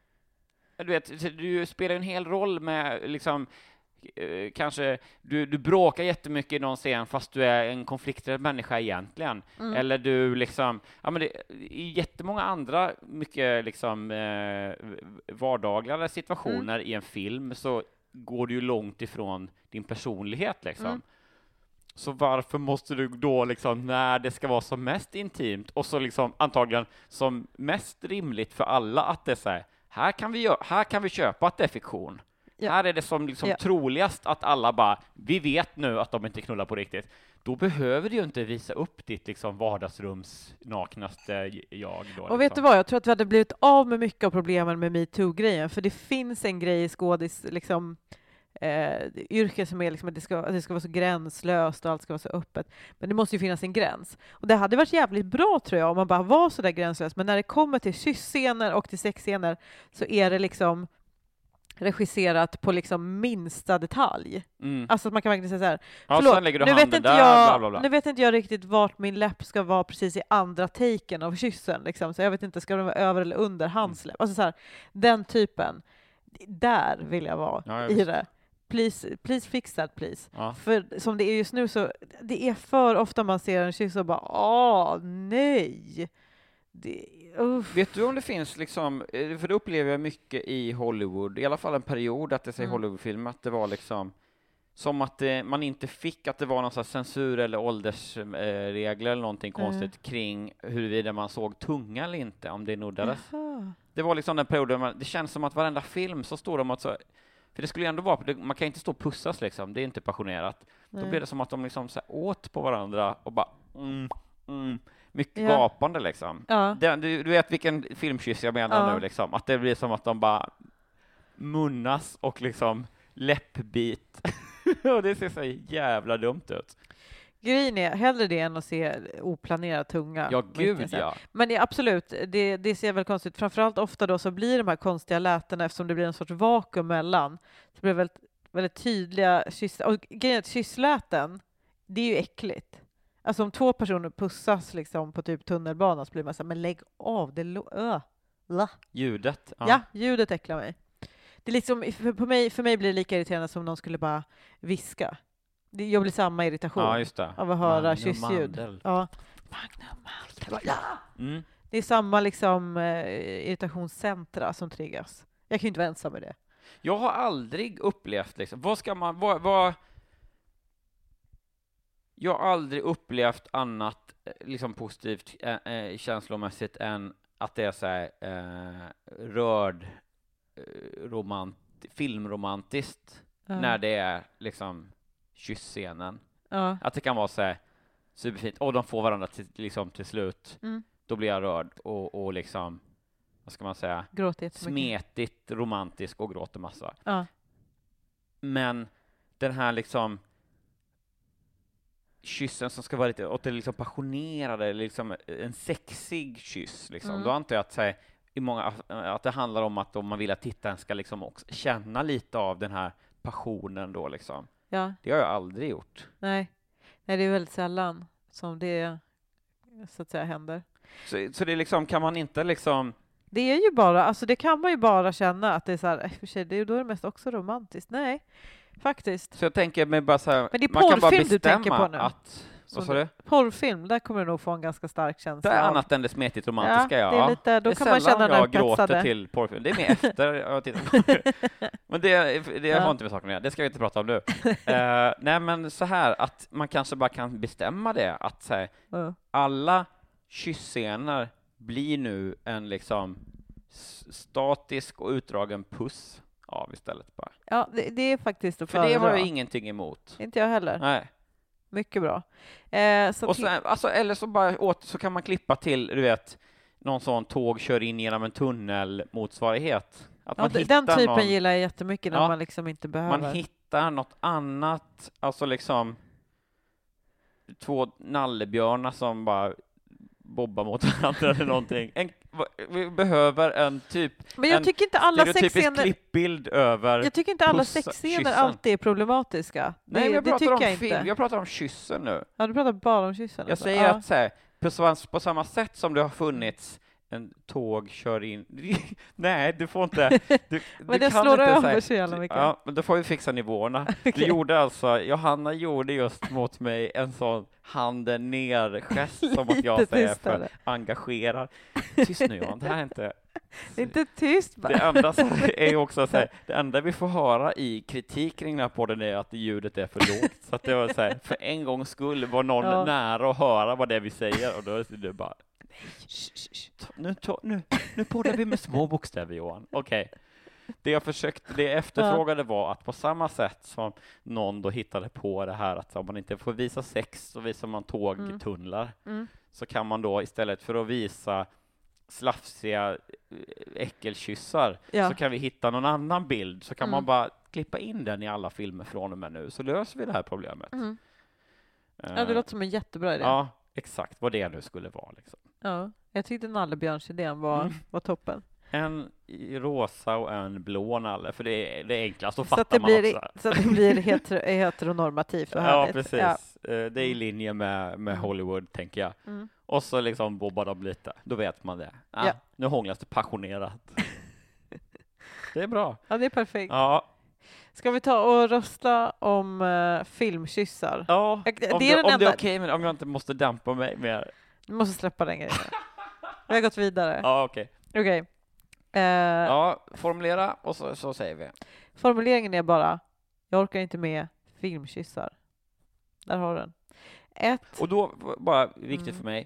Du vet, du spelar en hel roll med liksom... Eh, kanske du, du bråkar jättemycket i någon scen fast du är en konflikträdd människa egentligen. Mm. Eller du liksom... Ja, men det, i jättemånga andra mycket liksom eh, vardagligare situationer i en film så går du ju långt ifrån din personlighet liksom. Mm. Så varför måste du då liksom när det ska vara som mest intimt och så liksom antagligen som mest rimligt för alla att det är så här, här kan vi gö- här kan vi köpa att det är fiktion. Ja. Här är det som liksom Ja. troligast att alla bara, vi vet nu att de inte knullar på riktigt. Då behöver du ju inte visa upp ditt liksom vardagsrums naknaste jag då. Och vet du vad, jag tror att vi hade blivit av med mycket av problemen med MeToo-grejen, för det finns en grej i skådis, liksom, eh, yrke som är liksom att det, ska, att det ska vara så gränslöst och allt ska vara så öppet. Men det måste ju finnas en gräns. Och det hade varit jävligt bra tror jag om man bara var så där gränslös. Men när det kommer till kyssscener och till sexscener så är det liksom regisserat på liksom minsta detalj. Mm. Alltså att man kan verkligen säga så här, Ja, förlåt, sen lägger du nu, handen vet inte där, jag, bla, bla, bla. nu vet inte jag riktigt vart min läpp ska vara precis i andra taken av kyssen. Liksom. Så jag vet inte, ska den vara över eller under handsläpp? Alltså så här, den typen. Där vill jag vara Ja, jag i visst. det. Please, please fix that, please. Ja. För som det är just nu så det är för ofta man ser en kyss och bara åh, nej. Det, uff. Vet du om det finns liksom, eh, för det upplever jag mycket i Hollywood, i alla fall en period att det säger Mm. Hollywoodfilm, att det var liksom som att det, man inte fick, att det var någon sån här censur eller åldersregler eh, regler eller någonting Mm. konstigt kring huruvida man såg tunga eller inte, om det nuddades. Jaha. Det var liksom den perioden, man, det känns som att varenda film så står de att så, för det skulle ju ändå vara, det, man kan inte stå och pussas liksom, det är inte passionerat. Då Nej. blir det som att de liksom så här åt på varandra och bara mm, mm, mycket Ja. gapande liksom. Ja. Den, du, du vet vilken filmkyss jag menar Ja. nu liksom. Att det blir som att de bara munnas och liksom läppbit. Och det ser så jävla dumt ut. Grejen är hellre det än att se oplanerad tunga. Ja, måste gud jag säga. ja. Men det, absolut, det, det ser väl konstigt. Framförallt ofta då så blir de här konstiga lätena eftersom det blir en sorts vakuum mellan. Så blir det väldigt, väldigt tydliga kyss. Och grejen är att kyssläten, det är ju äckligt. Alltså om två personer pussas liksom på typ tunnelbanan så blir man så här, men lägg av, det lo- ö, la. Ljudet. Ja. ja, ljudet äcklar mig. Det är liksom, för, på mig, för mig blir det lika irriterande som om någon skulle bara viska. Det, jag blir samma irritation Ja, just det. av att höra Magnum kyssljud. mandel. Ja. Magnum mandel. Ja. Mm. Det är samma liksom, eh, irritationscentra som triggas. Jag kan ju inte vara ensam med det. Jag har aldrig upplevt liksom, vad ska man, vad, vad jag har aldrig upplevt annat eh, liksom positivt eh, eh, känslomässigt än att det är så här eh, rörd eh, romant, filmromantiskt Ja. när det är liksom kyssscenen. Ja. Att det kan vara så här superfint, och de får varandra till, liksom till slut. Mm. Då blir jag rörd och, och liksom, vad ska man säga, Gråter jättemycket. smetigt, romantisk och gråter massa. Ja. Men den här liksom kyssen som ska vara lite åt det liksom passionerade, liksom en sexig kyss liksom. Mm. Då antar jag att, så här, i många, att det handlar om att om man vill att tittaren ska liksom också känna lite av den här passionen då liksom. Ja. Det har jag aldrig gjort. Nej. Nej, det är väldigt sällan som det så att säga händer. Så, så det är liksom, kan man inte liksom... Det är ju bara, alltså det kan man ju bara känna att det är så här, för sig, det är ju då är det mest också romantiskt. Nej, faktiskt. Så jag tänker mig bara så här, Men det är man kan bara porrfilm du bestämma tänker på nu. att... Vad Som sa du? Porrfilm, där kommer du nog få en ganska stark känsla. Det är av- annat än det smetigt romantiska, ja. Ja, det är lite, då det är kan man sällan känna den jag gråter upphetsade. till porrfilm. Det är mer efter jag tittar på det. Men det, det Ja. har inte med saken att göra. Det ska vi inte prata om nu. uh, nej, men så här att man kanske bara kan bestämma det. Att så här, Ja. alla kyssscener blir nu en liksom s- statisk och utdragen puss av istället bara. Ja, det, det är faktiskt att För det har föredra. jag ingenting emot. Inte jag heller. Nej. Mycket bra. Eh, så Och så, alltså, eller så bara åt, så kan man klippa till, du vet, någon sån tåg kör in genom en tunnel motsvarighet. Att ja, man d- hittar den typen någon, gillar jag jättemycket när Ja. man liksom inte behöver. man hittar något annat, alltså liksom två nallebjörnar som bara bobbar mot varandra eller någonting. En, vi behöver en typ Men jag en tycker inte alla stereotypisk sexscener... klippbild över Jag tycker inte alla pussa- sexscener kyssen. alltid är problematiska. Det, Nej, men jag det pratar tycker om jag film, inte. jag pratar om kyssen nu. Ja, du pratar bara om kyssen. Jag alltså. säger ja. att så här, på, sam- på samma sätt som det har funnits en tåg kör in... Nej, du får inte... Du, Men du det kan slår inte, över här- så jävla mycket. Ja, men då får vi fixa nivåerna. Du Okej. gjorde alltså... Johanna gjorde just mot mig en sån handen ner-gest som att jag Lite säger tystare. för engagerad. Tyst nu, Johan. Det här är inte... Det är inte tyst bara. Det enda så här är ju också så här, det enda vi får höra i kritik kring den här podden är att ljudet är för lågt. Så att det var så här, för en gångs skull var någon Ja. nära att höra vad det är vi säger, och då är det bara nej, sh, sh, sh. Ta- nu, ta, nu, nu poddar vi med små bokstäver, Johan. Okej. Det jag försökte, det jag efterfrågade var att på samma sätt som någon då hittade på det här att om man inte får visa sex så visar man tågtunnlar, Mm. så kan man då istället för att visa slafsiga äckelkyssar, Ja. så kan vi hitta någon annan bild, så kan Mm. man bara klippa in den i alla filmer från och med nu, så löser vi det här problemet. Mm. Eh, Ja, det låter som en jättebra idé. ja, exakt vad det nu skulle vara liksom. Ja. Jag tyckte nallebjörnsidén var, Mm. var toppen. En i rosa och en blå nalle, för det är det är enklast, då Så att fattar det man blir, också. så att det blir hetero, heteronormativt och Ja, härligt. precis. Ja. Eh, Det är i linje med, med Hollywood, tänker jag. Mm. Och så liksom bobbar de lite, då vet man det. Ah, Ja. Nu hånglas det passionerat. Det är bra. Ja, det är perfekt. Ja, Ska vi ta och rösta om uh, filmkyssar? ja. Jag- det om, är det, den om det är enda- okej, men om jag inte måste dämpa mig mer. Du måste släppa den grejen. Vi har gått vidare. Ja, okej. Okej. Eh, Ja, formulera och så, så säger vi. Formuleringen är bara, jag orkar inte med filmkyssar. Där har du den. Ett. Och då, bara viktigt Mm. för mig,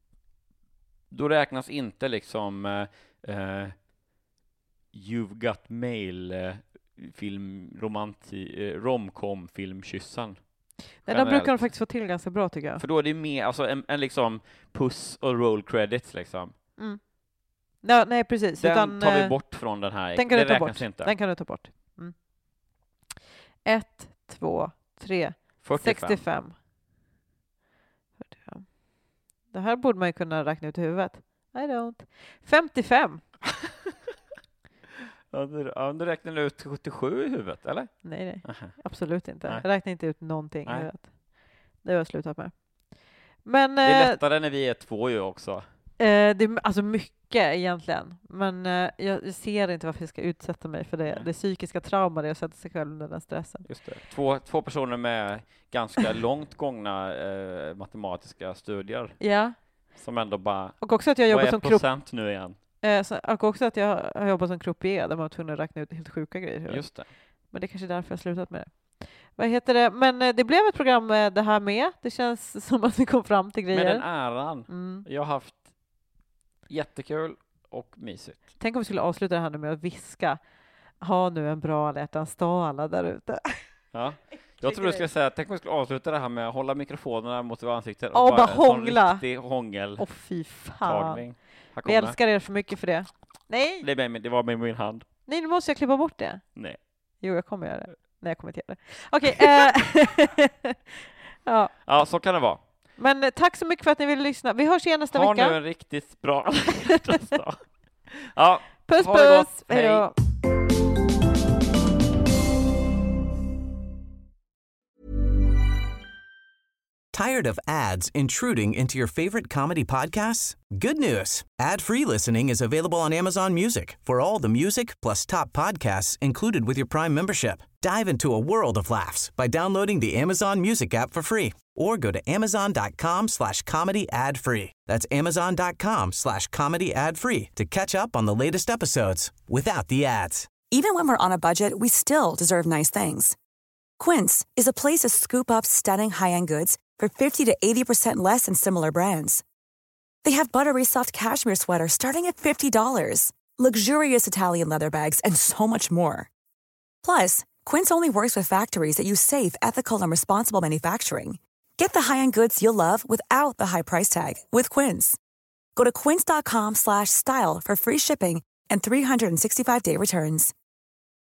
då räknas inte liksom eh, eh, You've Got Mail eh, film, romanti, eh, romcom filmkyssan. Nej, de brukar de faktiskt få till ganska bra tycker jag. För då är det mer alltså en, en liksom puss och roll credits liksom. Mm. No, nej, precis. Den Utan, tar vi bort från den här. Den kan det du ta bort. Inte. Den kan du ta bort. Mm. Ett, två, tre, fyrtiofem. sextiofem. fyrtiofem. Det här borde man ju kunna räkna ut i huvudet. I don't. femtiofem. Ja, du, ja, du räknar ut sjuttiosju i huvudet, eller? Nej, nej. Uh-huh. Absolut inte. Nej. Jag räknar inte ut någonting Nej. i huvudet. Det har jag slutat med. Men, det är eh, lättare när vi är två ju också. Eh, det är alltså mycket egentligen. Men eh, jag ser inte varför jag ska utsätta mig för det. Nej. Det psykiska trauma det att sätta sig själv under den stressen. Just det. Två, två personer med ganska långt gångna eh, matematiska studier. Ja. Som ändå bara... Och också att jag jobbar vad är som procent nu igen? Eh, så, och också att jag har jobbat som croupier där man var tvungen att räkna ut helt sjuka grejer. Just det. Men det är kanske är därför jag har slutat med det. Vad heter det? Men eh, det blev ett program med det här med. Det känns som att vi kom fram till grejer. Med den äran. Mm. Jag har haft jättekul och mysigt. Tänk om vi skulle avsluta det här nu med att viska. Ha nu en bra alla hjärtans dag alla där ute. Ja. Jag tror du skulle säga, tänk om vi skulle avsluta det här med att hålla mikrofonerna mot våra ansikten. Och, och bara hångla. En riktig hångel. Åh fy fan. Vi kommer. älskar er för mycket för det. Nej! Det, är med, det var med min hand. Nej, nu måste jag klippa bort det. Nej. Jo, jag kommer göra det. Nej, jag kommer inte göra det. Okej. Okay, eh, ja. ja, så kan det vara. Men eh, tack så mycket för att ni ville lyssna. Vi hörs igen nästa ha vecka. Ha nu en riktigt bra dag. Ja, puss, ha det puss. Gott. Hej då. Tired of ads intruding into your favorite comedy podcasts? Good news. Ad-free listening is available on Amazon Music for all the music plus top podcasts included with your Prime membership. Dive into a world of laughs by downloading the Amazon Music app for free or go to amazon.com slash comedy ad free. That's amazon.com slash comedy ad free to catch up on the latest episodes without the ads. Even when we're on a budget, we still deserve nice things. Quince is a place to scoop up stunning high-end goods for fifty to eighty percent less than similar brands. They have buttery soft cashmere sweaters starting at fifty dollars, luxurious Italian leather bags, and so much more. Plus, Quince only works with factories that use safe, ethical, and responsible manufacturing. Get the high-end goods you'll love without the high price tag with Quince. Go to quince.com slash style for free shipping and three sixty-five day returns.